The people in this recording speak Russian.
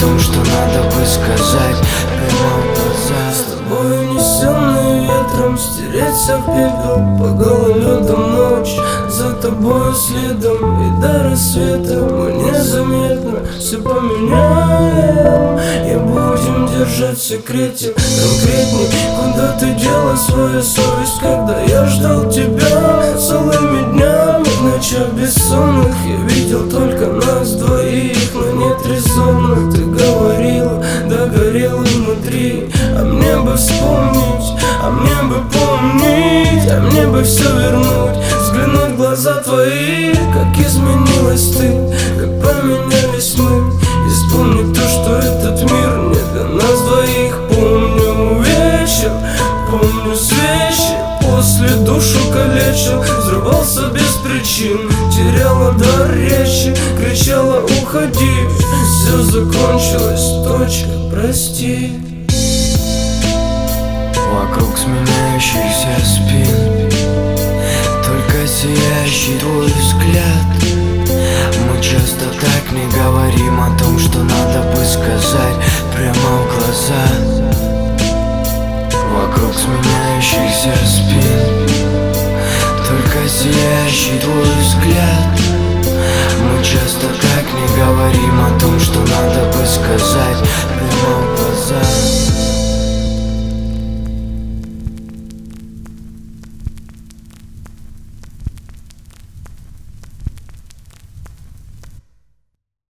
том, что надо бы сказать прямо в глаза. С тобой унесенный ветром, стереться в пепел по гололедам ночь, за тобою следом и до рассвета мы незаметно все поменяем и будем держать в секрете. Конкретней, куда ты дела свою совесть, когда я ждал тебя целыми днями, в ночах бессонных я видел только нас двоих, но нет резонно. Ты говорила, да горела внутри, а мне бы вспомнить, а мне бы помнить, а мне бы все вернуть, взглянуть в глаза твои, как изменилась ты, как поменялись мы, и вспомнить то, что этот мир не для нас двоих. Помню вечер, помню свечи, после душу калечил, взрывался без причин, теряла дар речи, кричала уходи, все закончилось, точка, прости. Вокруг сменяющихся спин только сияющий твой взгляд. Мы часто так не говорим о том, что надо бы сказать прямо в глаза. Вокруг сменяющихся спин только сияющий твой взгляд. Мы часто так не говорим о том, что надо бы сказать прямо в глаза.